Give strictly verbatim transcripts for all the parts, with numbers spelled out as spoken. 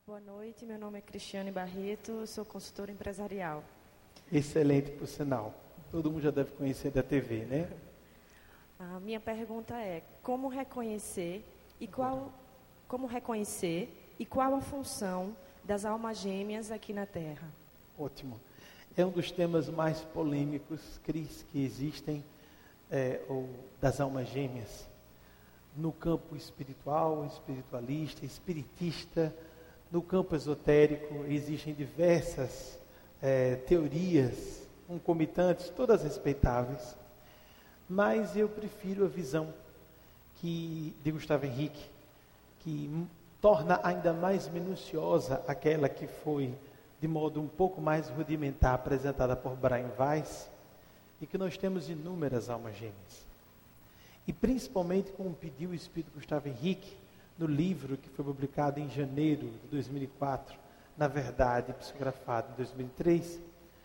Boa noite, meu nome é Cristiane Barreto, sou consultora empresarial. Excelente, por sinal. Todo mundo já deve conhecer da T V, né? A minha pergunta é, como reconhecer e qual, como reconhecer e qual a função das almas gêmeas aqui na Terra? Ótimo. É um dos temas mais polêmicos, Cris, que existem, é, ou das almas gêmeas. No campo espiritual, espiritualista, espiritista, no campo esotérico, existem diversas é, teorias concomitantes, todas respeitáveis, mas eu prefiro a visão que, de Gustavo Henrique, que m- torna ainda mais minuciosa aquela que foi, de modo um pouco mais rudimentar, apresentada por Brian Weiss, e que nós temos inúmeras almas gêmeas. E principalmente, como pediu o Espírito Gustavo Henrique, no livro que foi publicado em janeiro de dois mil e quatro, na verdade, psicografado em dois mil e três,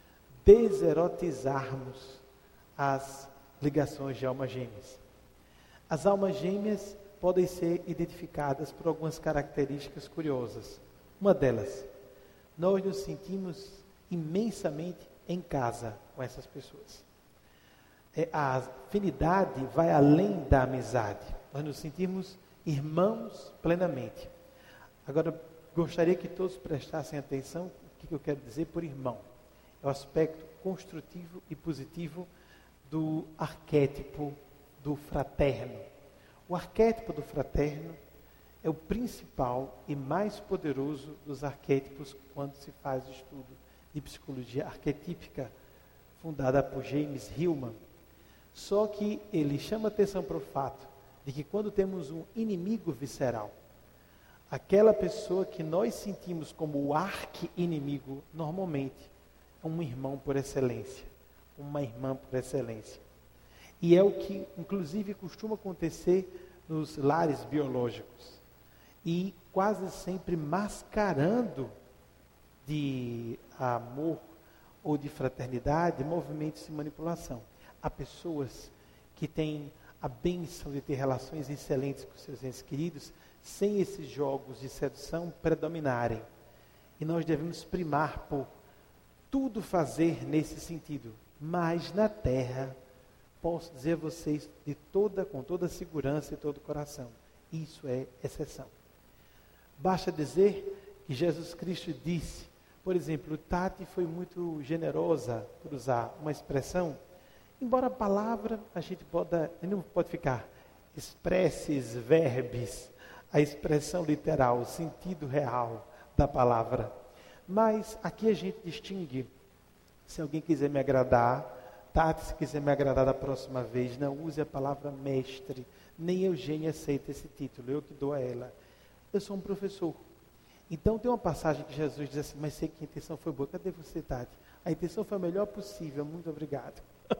deserotizarmos as ligações de almas gêmeas. As almas gêmeas podem ser identificadas por algumas características curiosas. Uma delas, nós nos sentimos imensamente em casa com essas pessoas. É, a afinidade vai além da amizade. Nós nos sentimos irmãos plenamente. Agora, gostaria que todos prestassem atenção o que eu quero dizer por irmão. É o aspecto construtivo e positivo do arquétipo do fraterno. O arquétipo do fraterno é o principal e mais poderoso dos arquétipos quando se faz o estudo de psicologia arquetípica, fundada por James Hillman. Só que ele chama atenção para o fato de que quando temos um inimigo visceral, aquela pessoa que nós sentimos como o arqui-inimigo, normalmente é um irmão por excelência, uma irmã por excelência. E é o que, inclusive, costuma acontecer nos lares biológicos. E quase sempre mascarando de amor ou de fraternidade, movimentos de manipulação. Há pessoas que têm a bênção de ter relações excelentes com seus entes queridos, sem esses jogos de sedução predominarem. E nós devemos primar por tudo fazer nesse sentido. Mas na Terra, posso dizer a vocês de toda, com toda segurança e todo o coração, isso é exceção. Basta dizer que Jesus Cristo disse, por exemplo, Tati foi muito generosa, por usar uma expressão, embora a palavra, a gente pode, não pode ficar expresses, verbis, a expressão literal, o sentido real da palavra. Mas aqui a gente distingue, se alguém quiser me agradar, Tati, se quiser me agradar da próxima vez, não use a palavra mestre, nem Eugênia aceita esse título, eu que dou a ela. Eu sou um professor. Então tem uma passagem que Jesus diz assim, mas sei que a intenção foi boa. Cadê você, Tati? A intenção foi a melhor possível, muito obrigado.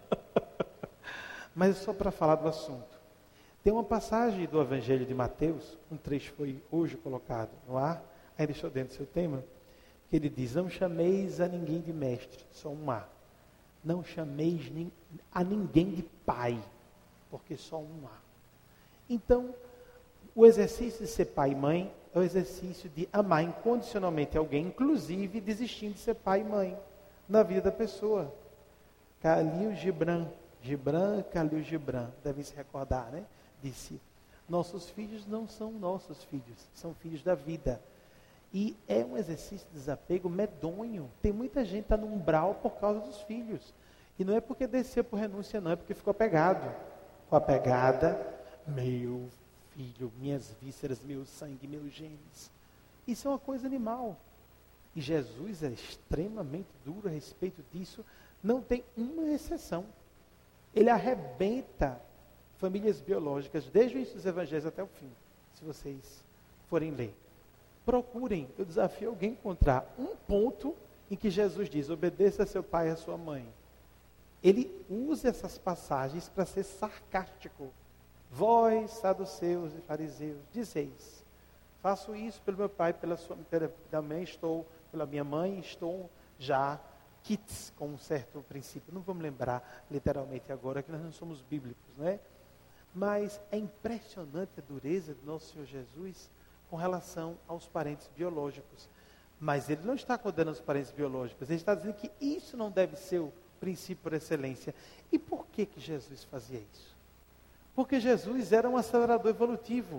Mas é só para falar do assunto. Tem uma passagem do Evangelho de Mateus, um trecho foi hoje colocado no ar, ainda estou dentro do seu tema, que ele diz, não chameis a ninguém de mestre, só um há. Não chameis a ninguém de pai, porque só um há. Então, o exercício de ser pai e mãe é o exercício de amar incondicionalmente alguém, inclusive desistindo de ser pai e mãe na vida da pessoa. Khalil Gibran, Gibran, Khalil Gibran, devem se recordar, né? Disse, nossos filhos não são nossos filhos, são filhos da vida. E é um exercício de desapego medonho. Tem muita gente que está no umbral por causa dos filhos. E não é porque desceu por renúncia, não, é porque ficou apegado. Com a pegada, meu filho, minhas vísceras, meu sangue, meus genes. Isso é uma coisa animal. E Jesus é extremamente duro a respeito disso. Não tem uma exceção. Ele arrebenta famílias biológicas, desde o início dos evangelhos até o fim, se vocês forem ler. Procurem, eu desafio alguém a encontrar um ponto em que Jesus diz, obedeça a seu pai e a sua mãe. Ele usa essas passagens para ser sarcástico. Vós, saduceus e fariseus, dizeis, faço isso pelo meu pai, pela sua pela mãe, estou, pela minha mãe, estou já quites com um certo princípio. Não vamos lembrar literalmente agora, que nós não somos bíblicos, não é? Mas é impressionante a dureza do nosso Senhor Jesus, com relação aos parentes biológicos. Mas ele não está condenando os parentes biológicos, ele está dizendo que isso não deve ser o princípio por excelência. E por que que Jesus fazia isso? Porque Jesus era um acelerador evolutivo.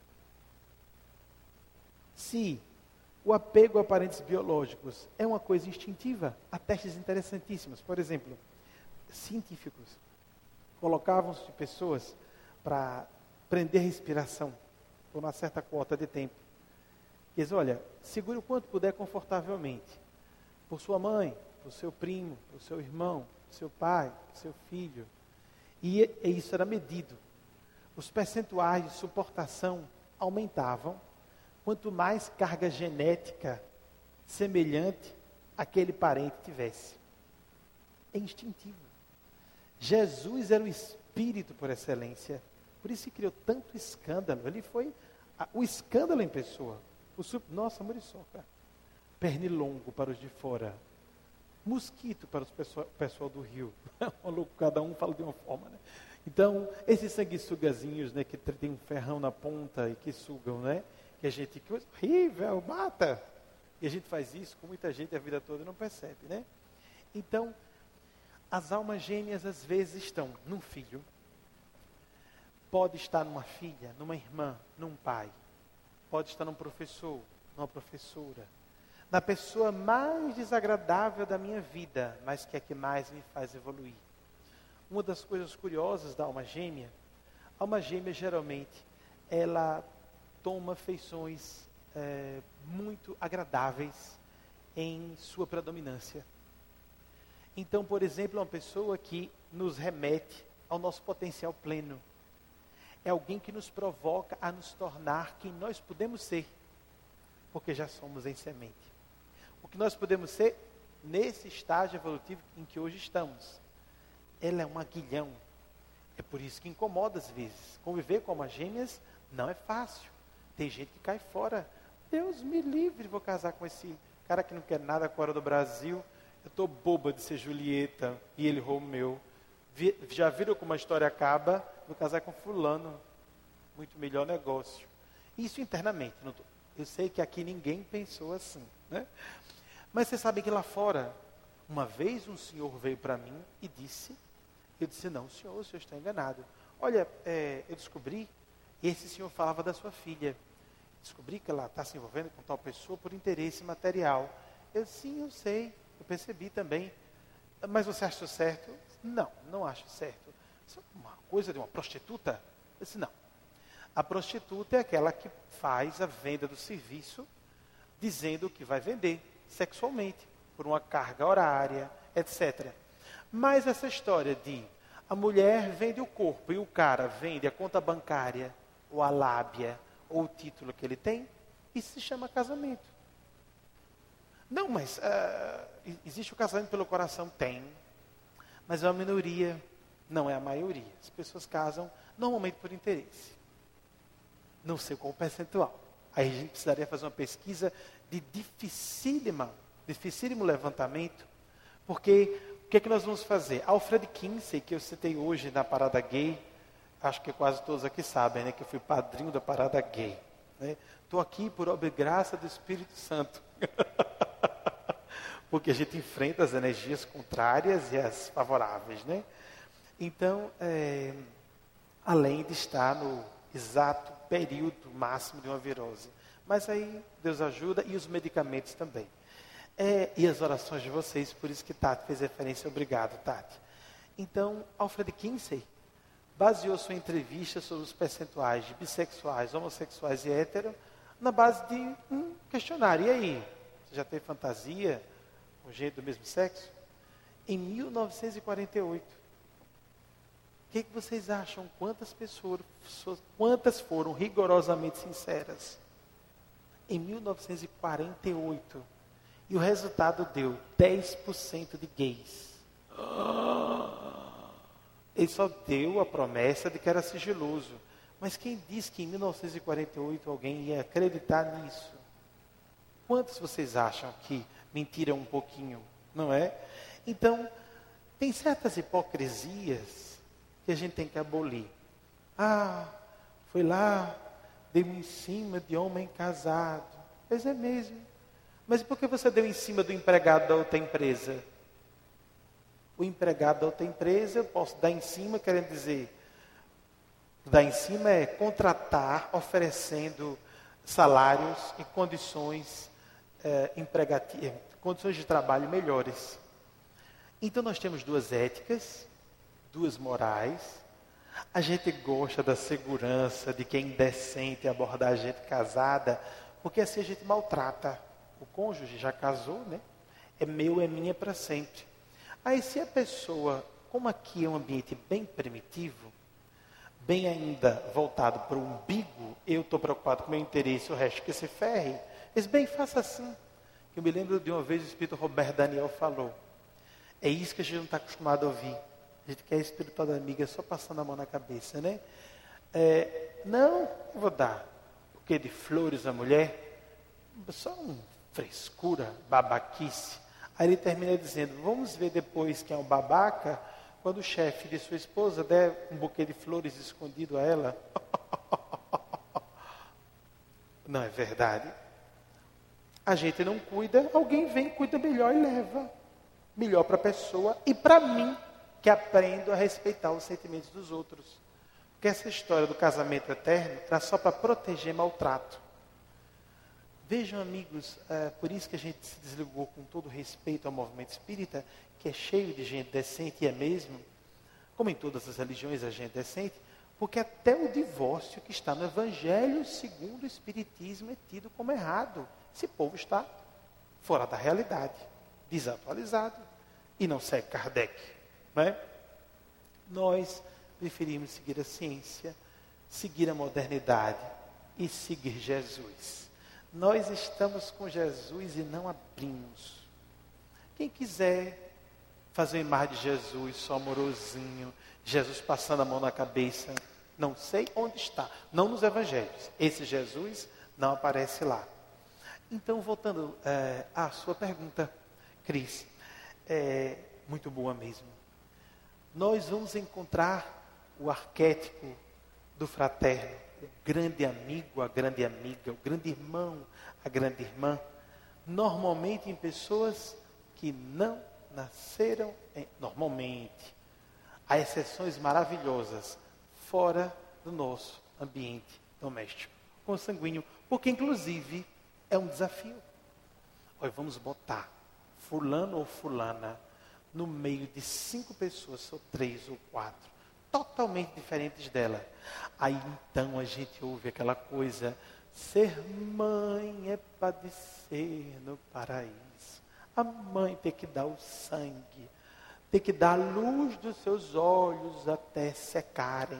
Se o apego a parentes biológicos é uma coisa instintiva, há testes interessantíssimos. Por exemplo, científicos colocavam-se pessoas para prender respiração por uma certa quota de tempo. Diz, olha, segure o quanto puder confortavelmente. Por sua mãe, por seu primo, por seu irmão, por seu pai, por seu filho. E, e isso era medido. Os percentuais de suportação aumentavam quanto mais carga genética semelhante àquele parente tivesse. É instintivo. Jesus era o espírito por excelência. Por isso que criou tanto escândalo. Ele foi a, o escândalo em pessoa. O sub... Nossa, muriçoca. Pernilongo para os de fora. Mosquito para o pessoal, pessoal do Rio. Cada um fala de uma forma, né? Então, esses sanguessugazinhos, né, que tem um ferrão na ponta e que sugam, né? Que a gente, que coisa horrível, mata. E a gente faz isso com muita gente a vida toda e não percebe, né? Então, as almas gêmeas às vezes estão num filho, pode estar numa filha, numa irmã, num pai, pode estar num professor, numa professora, na pessoa mais desagradável da minha vida, mas que é a que mais me faz evoluir. Uma das coisas curiosas da alma gêmea, a alma gêmea geralmente, ela toma feições é, muito agradáveis em sua predominância. Então, por exemplo, uma pessoa que nos remete ao nosso potencial pleno. É alguém que nos provoca a nos tornar quem nós podemos ser, porque já somos em semente. O que nós podemos ser nesse estágio evolutivo em que hoje estamos. Ela é um aguilhão. É por isso que incomoda às vezes. Conviver com almas gêmeas não é fácil. Tem gente que cai fora. Deus me livre, vou casar com esse cara que não quer nada fora do Brasil. Eu estou boba de ser Julieta e ele Romeu. Vi, já viram como a história acaba? Vou casar com fulano. Muito melhor negócio. Isso internamente. Não tô, eu sei que aqui ninguém pensou assim, né? Mas vocês sabem que lá fora, uma vez um senhor veio para mim e disse, eu disse, não, senhor, o senhor está enganado. Olha, é, eu descobri, esse senhor falava da sua filha. Descobri que ela está se envolvendo com tal pessoa por interesse material. Eu, sim, eu sei. Eu percebi também. Mas você acha isso certo? Não, não acho certo. Isso é uma coisa de uma prostituta? Eu disse, não. A prostituta é aquela que faz a venda do serviço, dizendo que vai vender sexualmente, por uma carga horária, etcétera. Mas essa história de a mulher vende o corpo e o cara vende a conta bancária, ou a lábia, ou o título que ele tem, isso se chama casamento. Não, mas uh, existe o casamento pelo coração? Tem. Mas é uma minoria, não é a maioria. As pessoas casam normalmente por interesse. Não sei qual o percentual. Aí a gente precisaria fazer uma pesquisa de dificílima, dificílimo levantamento, porque o que é que nós vamos fazer? Alfred Kinsey, que eu citei hoje na Parada Gay, acho que quase todos aqui sabem, né, que eu fui padrinho da Parada Gay. Estou, né? Aqui por obra e graça do Espírito Santo. Porque a gente enfrenta as energias contrárias e as favoráveis, né? Então, é, além de estar no exato período máximo de uma virose. Mas aí Deus ajuda e os medicamentos também. É, e as orações de vocês, por isso que Tati fez referência. Obrigado, Tati. Então, Alfred Kinsey baseou sua entrevista sobre os percentuais de bissexuais, homossexuais e héteros na base de um questionário. E aí, você já teve fantasia com gente do mesmo sexo? Em mil novecentos e quarenta e oito. O que, que vocês acham? Quantas pessoas, quantas foram rigorosamente sinceras? Em mil novecentos e quarenta e oito. E o resultado deu dez por cento de gays. Ele só deu a promessa de que era sigiloso. Mas quem disse que em mil novecentos e quarenta e oito alguém ia acreditar nisso? Quantos vocês acham que mentiram um pouquinho, não é? Então, tem certas hipocrisias que a gente tem que abolir. Ah, foi lá, deu em cima de homem casado. Pois é mesmo. Mas por que você deu em cima do empregado da outra empresa? O empregado da outra empresa, eu posso dar em cima, querendo dizer, dar em cima é contratar, oferecendo salários e condições é, empregativas, condições de trabalho melhores. Então nós temos duas éticas, duas morais. A gente gosta da segurança de que é indecente abordar a gente casada, porque assim a gente maltrata. O cônjuge já casou, né? É meu, é minha para sempre. Aí se a pessoa, como aqui é um ambiente bem primitivo, bem ainda voltado para o umbigo, eu estou preocupado com o meu interesse, o resto que se ferre. Mas bem, faça assim. Eu me lembro de uma vez o Espírito Roberto Daniel falou. É isso que a gente não está acostumado a ouvir. A gente quer espiritual da amiga só passando a mão na cabeça, né? É, não, eu vou dar. O que de flores à mulher? Só uma frescura, babaquice. Aí ele termina dizendo, vamos ver depois quem é um babaca, quando o chefe de sua esposa der um buquê de flores escondido a ela. Não é verdade? A gente não cuida, alguém vem, cuida melhor e leva. Melhor para a pessoa e para mim, que aprendo a respeitar os sentimentos dos outros. Porque essa história do casamento eterno era só para proteger maltrato. Vejam, amigos, é por isso que a gente se desligou com todo respeito ao movimento espírita, que é cheio de gente decente, e é mesmo, como em todas as religiões, a gente decente, porque até o divórcio que está no Evangelho segundo o Espiritismo é tido como errado. Esse povo está fora da realidade, desatualizado, e não segue Kardec. Né? Nós preferimos seguir a ciência, seguir a modernidade e seguir Jesus. Nós estamos com Jesus e não abrimos. Quem quiser fazer uma imagem de Jesus, só amorosinho, Jesus passando a mão na cabeça, não sei onde está, não nos evangelhos. Esse Jesus não aparece lá. Então, voltando é, à sua pergunta, Cris, é muito boa mesmo. Nós vamos encontrar o arquétipo do fraterno, o grande amigo, a grande amiga, o grande irmão, a grande irmã, normalmente em pessoas que não nasceram, em, normalmente, há exceções maravilhosas, fora do nosso ambiente doméstico, consanguíneo, porque inclusive é um desafio. Olha, vamos botar fulano ou fulana no meio de cinco pessoas, ou três ou quatro, totalmente diferentes dela. Aí então a gente ouve aquela coisa, ser mãe é padecer no paraíso. A mãe tem que dar o sangue, tem que dar a luz dos seus olhos até secarem.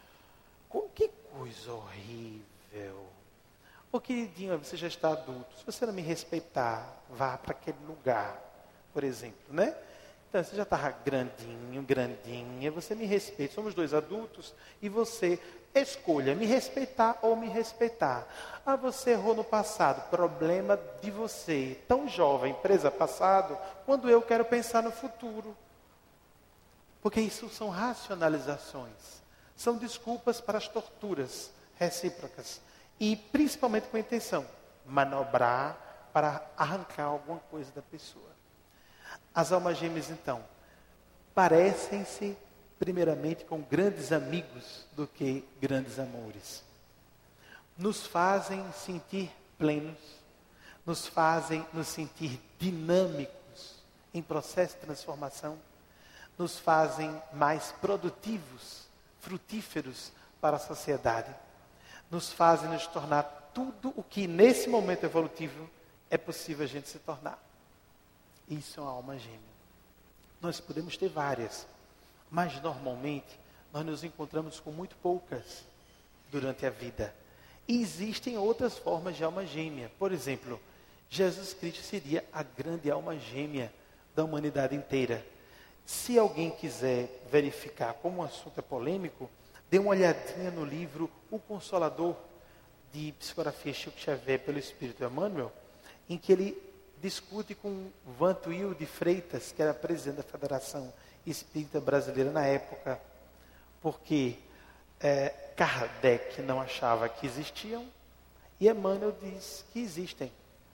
Que coisa horrível. Ô queridinho, você já está adulto, se você não me respeitar, vá para aquele lugar, por exemplo, né? Então, você já estava grandinho, grandinha, você me respeita, somos dois adultos, e você escolha me respeitar ou me respeitar. Ah, você errou no passado, problema de você, tão jovem, presa passado, quando eu quero pensar no futuro. Porque isso são racionalizações, são desculpas para as torturas recíprocas, e principalmente com a intenção, manobrar para arrancar alguma coisa da pessoa. As almas gêmeas, então, parecem-se primeiramente com grandes amigos do que grandes amores. Nos fazem sentir plenos, nos fazem nos sentir dinâmicos em processo de transformação, nos fazem mais produtivos, frutíferos para a sociedade, nos fazem nos tornar tudo o que nesse momento evolutivo é possível a gente se tornar. Isso é uma alma gêmea. Nós podemos ter várias, mas normalmente nós nos encontramos com muito poucas durante a vida. E existem outras formas de alma gêmea. Por exemplo, Jesus Cristo seria a grande alma gêmea da humanidade inteira. Se alguém quiser verificar como o assunto é polêmico, dê uma olhadinha no livro O Consolador, de psicografia Chico Xavier pelo Espírito Emmanuel, em que ele discute com Vantuil de Freitas, que era presidente da Federação Espírita Brasileira na época, porque é, Kardec não achava que existiam e Emmanuel diz que existem.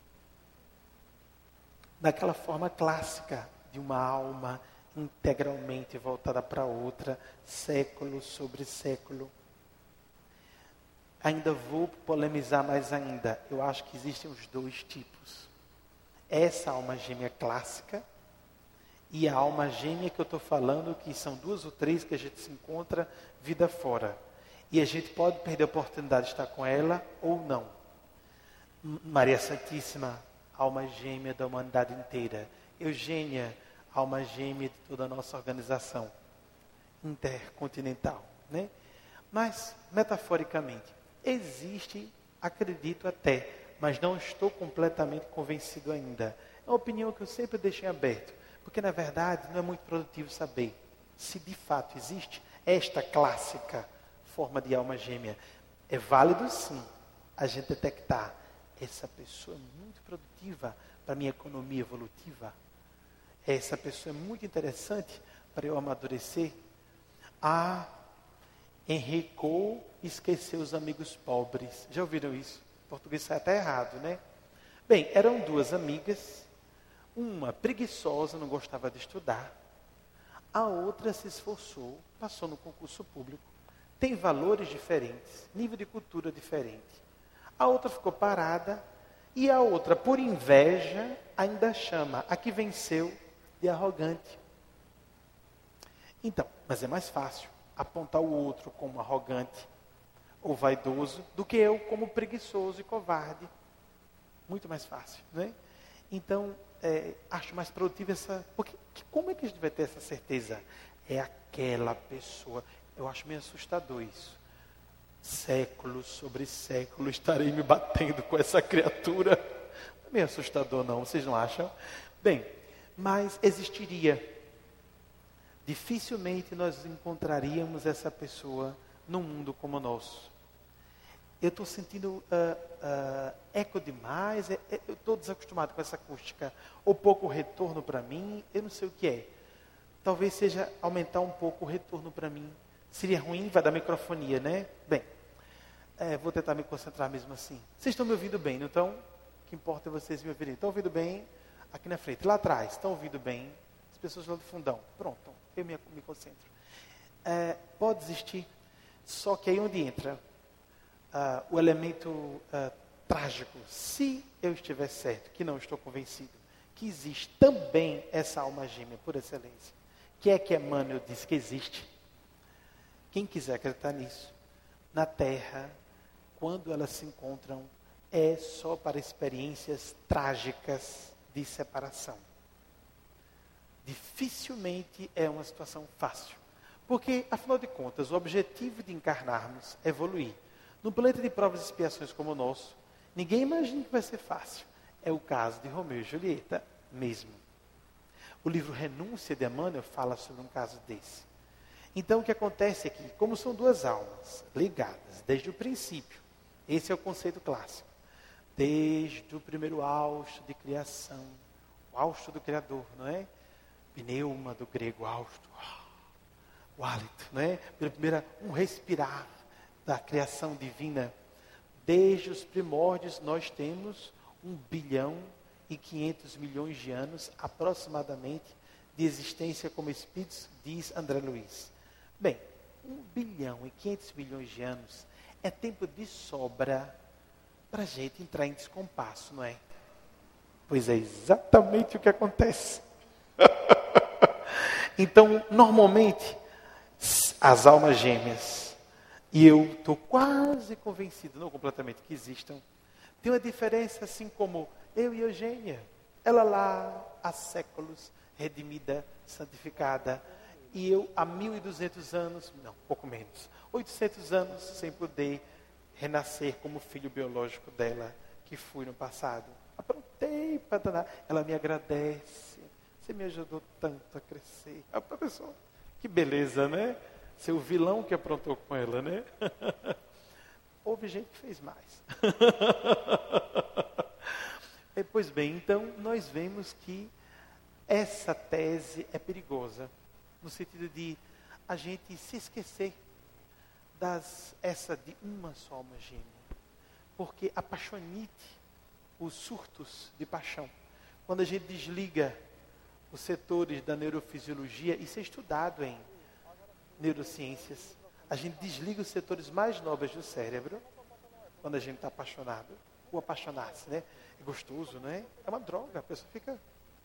Daquela forma clássica de uma alma integralmente voltada para outra, século sobre século. Ainda vou polemizar mais ainda. Eu acho que existem os dois tipos. Essa alma gêmea clássica e a alma gêmea que eu estou falando, que são duas ou três que a gente se encontra vida fora. E a gente pode perder a oportunidade de estar com ela ou não. Maria Santíssima, alma gêmea da humanidade inteira. Eugênia, alma gêmea de toda a nossa organização intercontinental, né? Mas, metaforicamente, existe, acredito até, mas não estou completamente convencido ainda. É uma opinião que eu sempre deixei aberto, porque na verdade não é muito produtivo saber se de fato existe esta clássica forma de alma gêmea. É válido sim a gente detectar essa pessoa é muito produtiva para a minha economia evolutiva. Essa pessoa é muito interessante para eu amadurecer. Ah, enricou e esqueceu os amigos pobres. Já ouviram isso? O português sai até errado, né? Bem, eram duas amigas. Uma preguiçosa, não gostava de estudar. A outra se esforçou, passou no concurso público. Tem valores diferentes, nível de cultura diferente. A outra ficou parada e a outra, por inveja, ainda chama a que venceu de arrogante. Então, mas é mais fácil apontar o outro como arrogante ou vaidoso do que eu como preguiçoso e covarde. Muito mais fácil, né? Então, é, acho mais produtivo essa... Porque como é que a gente vai ter essa certeza? É aquela pessoa... Eu acho meio assustador isso. Séculos sobre séculos estarei me batendo com essa criatura. Não é meio assustador não, vocês não acham? Bem, mas existiria. Dificilmente nós encontraríamos essa pessoa num mundo como o nosso. Eu estou sentindo uh, uh, eco demais, é, é, eu estou desacostumado com essa acústica, ou pouco retorno para mim, eu não sei o que é. Talvez seja aumentar um pouco o retorno para mim. Seria ruim, vai dar microfonia, né? Bem, é, vou tentar me concentrar mesmo assim. Vocês estão me ouvindo bem, não estão? O que importa é vocês me ouvirem. Estão ouvindo bem? Aqui na frente, lá atrás, estão ouvindo bem? As pessoas lá do fundão. Pronto, eu me, me concentro. É, pode existir, só que aí onde entra uh, o elemento uh, trágico. Se eu estiver certo, que não estou convencido, que existe também essa alma gêmea por excelência, que é que Emmanuel diz que existe. Quem quiser acreditar nisso, na Terra, quando elas se encontram, é só para experiências trágicas de separação. Dificilmente é uma situação fácil. Porque, afinal de contas, o objetivo de encarnarmos é evoluir. Num planeta de provas e expiações como o nosso, ninguém imagina que vai ser fácil. É o caso de Romeu e Julieta mesmo. O livro Renúncia de Emmanuel fala sobre um caso desse. Então, o que acontece aqui, como são duas almas ligadas desde o princípio, esse é o conceito clássico, desde o primeiro hausto de criação, o hausto do Criador, não é? Pneuma do grego, hausto, o hálito, não é? Pela primeira, um respirar da criação divina. Desde os primórdios nós temos um bilhão e quinhentos milhões de anos, aproximadamente, de existência como espíritos, diz André Luiz. Bem, um bilhão e quinhentos milhões de anos é tempo de sobra para a gente entrar em descompasso, não é? Pois é exatamente o que acontece. Então, normalmente, as almas gêmeas, e eu estou quase convencido, não completamente, que existam, tem uma diferença assim como eu e Eugênia. Ela lá há séculos, redimida, santificada, e eu há mil e duzentos anos, não, pouco menos, oitocentos anos sem poder renascer como filho biológico dela, que fui no passado. Aprontei para danar. Ela me agradece. Você me ajudou tanto a crescer. A pessoa, que beleza, né? Seu vilão que aprontou com ela, né? Houve gente que fez mais. E, pois bem, então nós vemos que essa tese é perigosa. No sentido de a gente se esquecer das, essa de uma só alma gêmea. Porque a paixonite, os surtos de paixão, quando a gente desliga os setores da neurofisiologia, isso é estudado em neurociências, a gente desliga os setores mais nobres do cérebro, quando a gente está apaixonado, ou apaixonar-se, né? É gostoso, não é? É uma droga, a pessoa fica...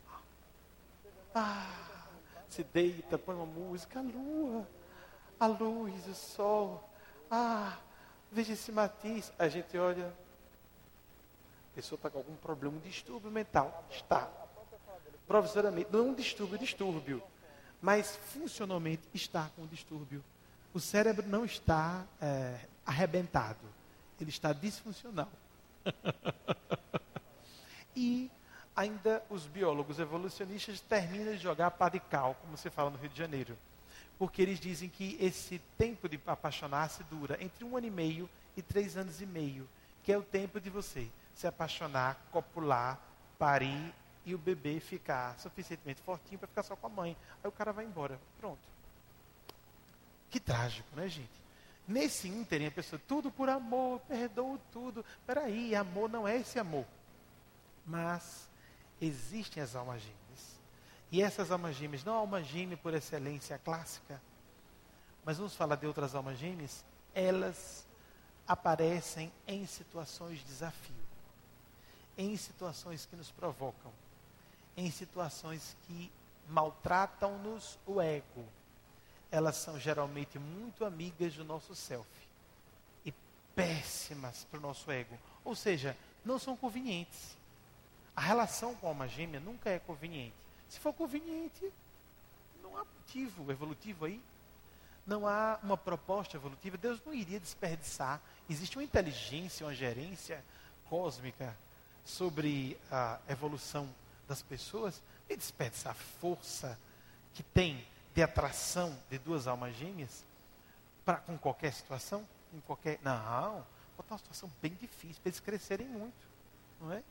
Ah, se deita, põe uma música, a lua, a luz, o sol, ah, veja esse matiz. A gente olha, a pessoa está com algum problema, um distúrbio mental. Está. Professoramente, não é um distúrbio, distúrbio, mas funcionalmente está com um distúrbio. O cérebro não está é, arrebentado, ele está disfuncional. E ainda os biólogos evolucionistas terminam de jogar pá de cal, como se fala no Rio de Janeiro. Porque eles dizem que esse tempo de apaixonar-se dura entre um ano e meio e três anos e meio, que é o tempo de você se apaixonar, copular, parir e o bebê ficar suficientemente fortinho para ficar só com a mãe. Aí o cara vai embora. Pronto. Que trágico, né, gente? Nesse ínterim, a pessoa, tudo por amor, perdoa tudo. Peraí, amor não é esse amor. Mas existem as almas gêmeas. E essas almas gêmeas, não a alma gêmea por excelência clássica, mas vamos falar de outras almas gêmeas, elas aparecem em situações de desafio, em situações que nos provocam, em situações que maltratam-nos o ego. Elas são geralmente muito amigas do nosso self e péssimas para o nosso ego. Ou seja, não são convenientes. A relação com a alma gêmea nunca é conveniente. Se for conveniente, não há motivo evolutivo aí. Não há uma proposta evolutiva. Deus não iria desperdiçar. Existe uma inteligência, uma gerência cósmica sobre a evolução das pessoas. E desperdiçar a força que tem de atração de duas almas gêmeas pra, com qualquer situação. Com qualquer, não, botar uma situação bem difícil para eles crescerem muito. Não é?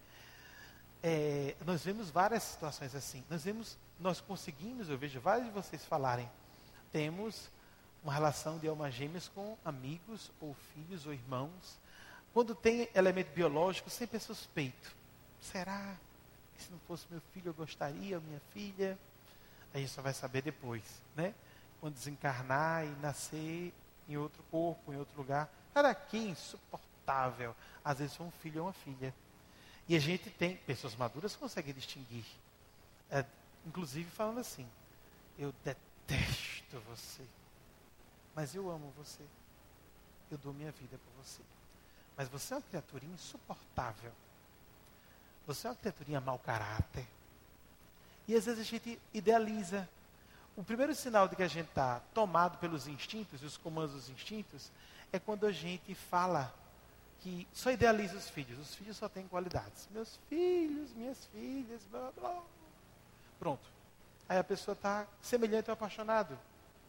É, nós vemos várias situações assim. Nós vemos, nós conseguimos, eu vejo vários de vocês falarem, temos uma relação de almas gêmeas com amigos, ou filhos, ou irmãos. Quando tem elemento biológico, sempre é suspeito. Será que se não fosse meu filho eu gostaria, ou minha filha? A gente só vai saber depois, né? Quando desencarnar e nascer em outro corpo, em outro lugar. Cara, que insuportável. Às vezes foi um filho ou uma filha. E a gente tem, pessoas maduras conseguem distinguir. É, inclusive falando assim, eu detesto você, mas eu amo você. Eu dou minha vida por você. Mas você é uma criaturinha insuportável. Você é uma criaturinha mau caráter. E às vezes a gente idealiza. O primeiro sinal de que a gente está tomado pelos instintos, e os comandos dos instintos, é quando a gente fala que só idealiza os filhos. Os filhos só têm qualidades. Meus filhos, minhas filhas, blá, blá. Pronto. Aí a pessoa está semelhante ao apaixonado.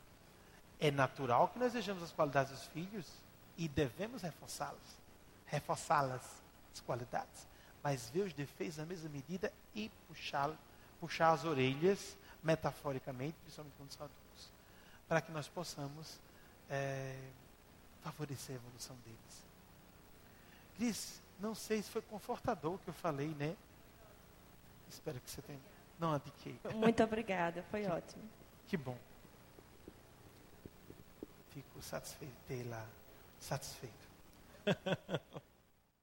É natural que nós desejamos as qualidades dos filhos e devemos reforçá-las. Reforçá-las, as qualidades. Mas ver os defeitos na mesma medida e puxá-los, puxar as orelhas, metaforicamente, principalmente quando são adultos, para que nós possamos é, favorecer a evolução deles. Cris, não sei se foi confortador o que eu falei, né? Espero que você tenha... Não abdiquei. Muito obrigada, foi que, ótimo. Que bom. Fico satisfeito, lá, satisfeito.